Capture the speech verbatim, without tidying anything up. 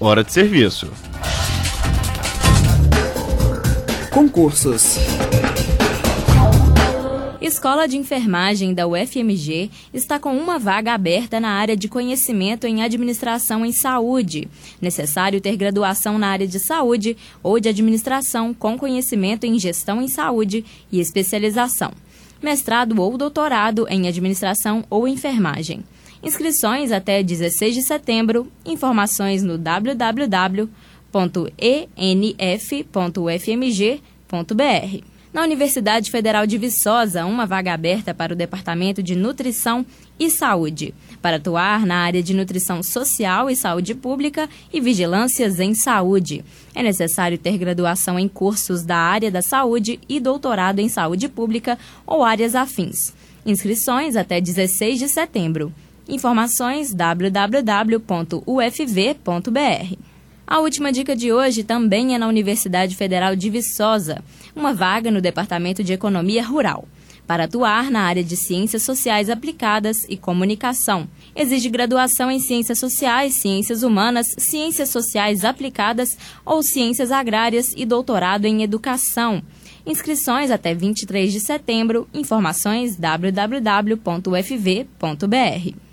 hora de serviço. Concursos. Escola de Enfermagem da U F M G está com uma vaga aberta na área de conhecimento em administração em saúde. Necessário ter graduação na área de saúde ou de administração com conhecimento em gestão em saúde e especialização. Mestrado ou doutorado em administração ou enfermagem. Inscrições até dezesseis de setembro. Informações no w w w ponto e n f ponto u f m g ponto b r. Na Universidade Federal de Viçosa, uma vaga aberta para o Departamento de Nutrição e Saúde, para atuar na área de nutrição social e saúde pública e vigilâncias em saúde. É necessário ter graduação em cursos da área da saúde e doutorado em saúde pública ou áreas afins. Inscrições até dezesseis de setembro. Informações w w w ponto u f v ponto b r. A última dica de hoje também é na Universidade Federal de Viçosa, uma vaga no Departamento de Economia Rural, para atuar na área de Ciências Sociais Aplicadas e Comunicação. Exige graduação em Ciências Sociais, Ciências Humanas, Ciências Sociais Aplicadas ou Ciências Agrárias e doutorado em Educação. Inscrições até vinte e três de setembro. Informações w w w ponto u f v ponto b r.